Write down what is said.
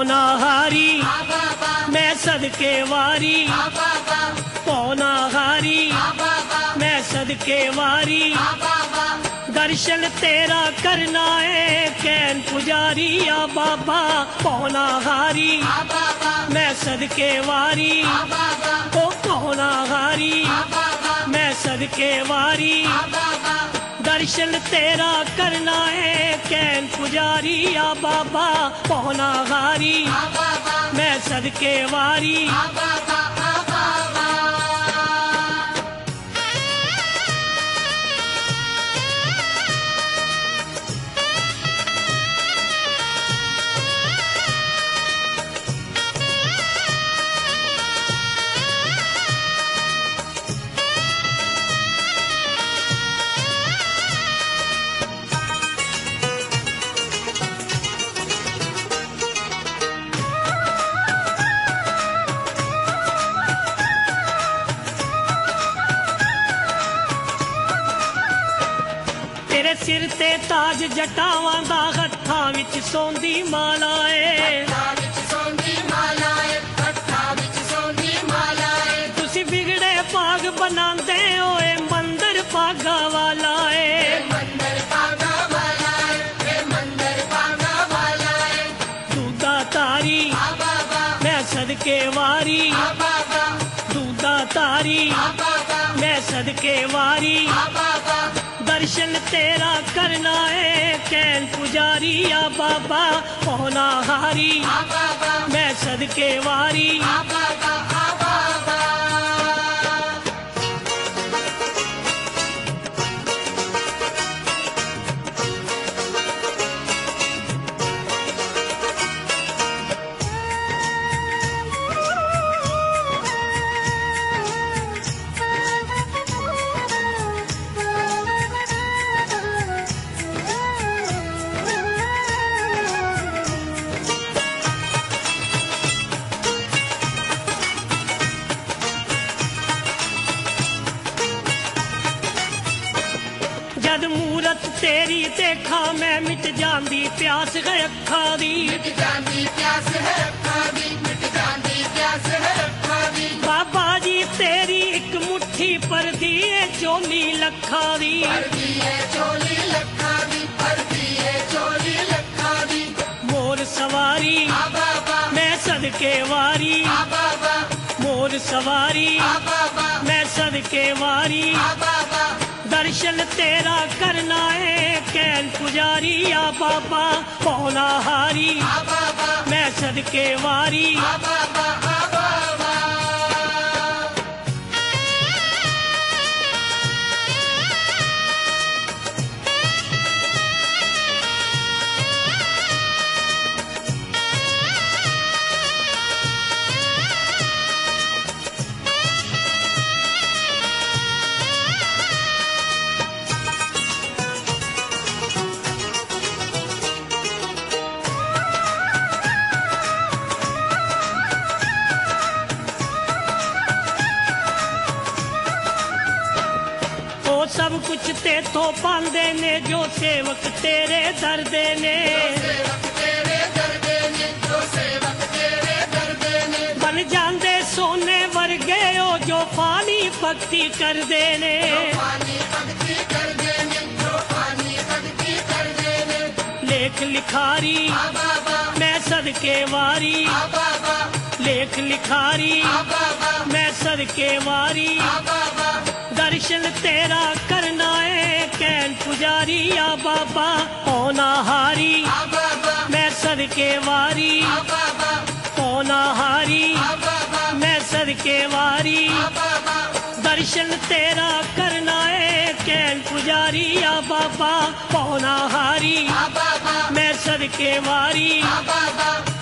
पौना हारी मैं सदके वारी पौना हारी मैं सदके वारी दर्शन तेरा करना है कैन पुजारी आ बाबा पौना हारी मैं सदके वारी ओ पौना हारी मैं सदके वारी दर्शन तेरा करना है कैन पुजारी आ बाबा पौना हारी मैं सदके वारी तेरे सिर ते ताज जटावां दा हत्थां विच सोंदी माला ऐ तुसी बिगड़े भाग बनांदे होए मंदिर भागा वाला ऐ दूधा तारी मैं सदके वारी दूधा तारी मैं सदके वारी दर्शन तेरा करना है कैन पुजारी आ बाबा पौना हारी मैं सदके वारी जद मूरत तेरी देखा मैं मिट जांदी प्यास है अखा दी बाबा जी तेरी एक मुट्ठी पर दिए चोली लखा दी मोर सवारी मैं सदके वारी मोर सवारी मैं सदके वारी दर्शन तेरा करना है कैन पुजारी आ बाबा पौना हारी मैं सदके वारी सब कुछ तेथों पांदे ने जो सेवक तेरे दर्दे ने बन जांदे सोने वर्गे हो जो पानी भक्ति कर देने लेख लिखारी मैं सदके वारी लेख लिखारी मैं सदके वारी दर्शन तेरा करना है कैन पुजारी आ बाबा पौना हारी मैं सदके वारी पौना हारी मैं सदके वारी दर्शन तेरा करना है कैन पुजारी आ बाबा पौना हारी मैं सदके वारी